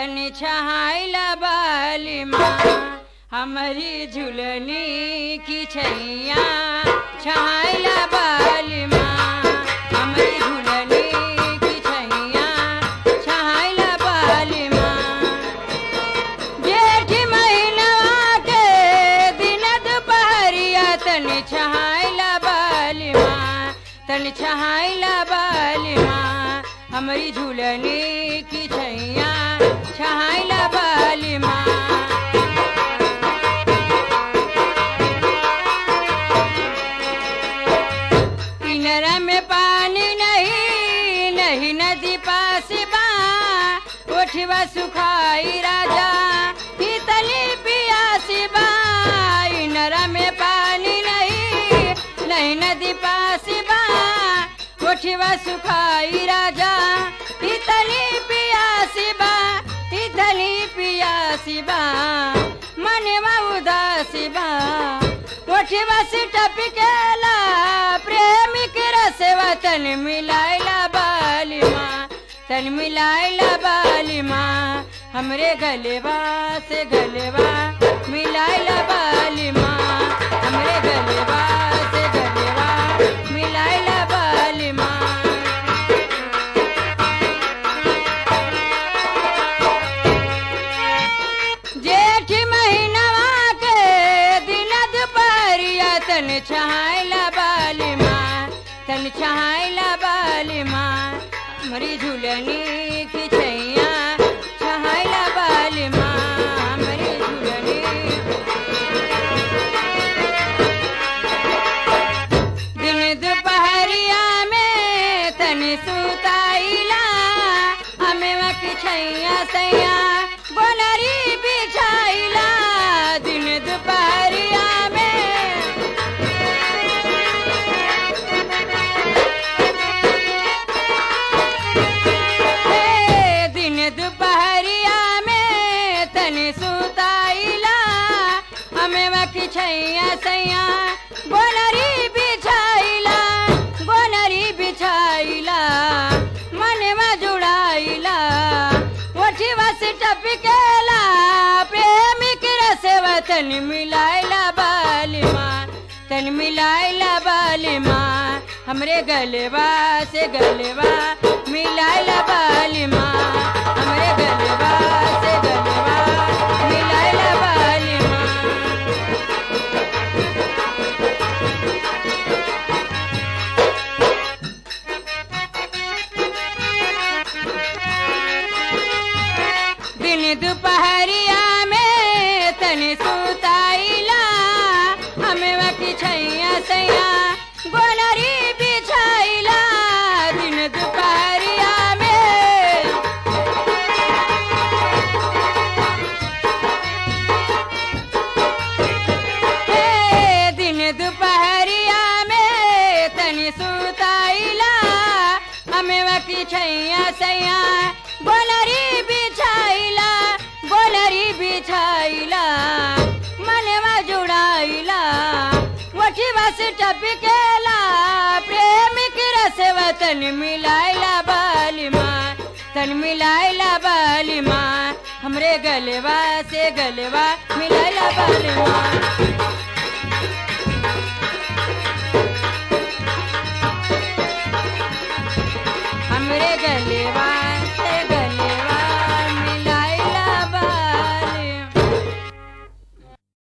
तनी छहाइला बाली माँ हमारी झुलनी की छैया छहाइला बाली माँ हमारी झुलनी की छैया छहाइला बाली माँ जेठ महीनवा के दिन दोपहरिया तनी छहाइला बाली माँ तनी छहाइला बाली माँ हमारी झुलनी की छैया छहाइला बाली माँ किनारा में पानी नहीं नहीं नदी पास बा ओठवा सुखाई राजा पीतली पियासी बा किनारा में पानी नहीं नहीं नदी पास बा ओठवा सुखाई राजा पीतली पियासी बा पीतली पियासी बा मनवा उदासी बा ओठवा से टपकेला प्रेमिक रसवा तन मिलाइला बाली माँ तन मिलाइला बाली माँ हमरे गलेवा से गलेवा मिलाइला बाली माँ हमरे गलेवा से गलेवा मिलाइला बाली माँ जेठ महीनवा के दिन दोपहरिया तन छहाइला बाली माँ तन छहाइला बाली माँ हमारी झुलनी की छैया छहाइला बाली माँ हमारी झुलनी दिन दोपहरिया में तनी सुताइला हमें की छैया सैया बोनरी बिछाइला दिन दोपहरिया में दिन दोपहरिया में तनी सुताइला हमें की छैया सैया बोनरी बिछाइला मनवा जुड़ाइला ओठवा से टपकेला प्रेमिक रसवा तन मिलाइला बाली माँ तन मिलाइला बाली माँ हमरे गलेवा से गलेवा मिलाइला बाली माँ हमरे गलेवा से गलेवा मिलाइला बाली माँ दिन दोपहरिया में तनी सुताइला हमें की छैया सैया बोनरी बिछाइला दिन दोपहरिया में दिन दोपहरिया में तनी सुताइला हमें की छैया सैया बोनरी बिछाइला मनवा जुड़ाइला ओठवा से टपकेला प्रेमिक रसवा तन मिलाइला बाली माँ तन मिलाइला बाली माँ हमरे गलेवा से गलेवा मिलाइला बाली माँ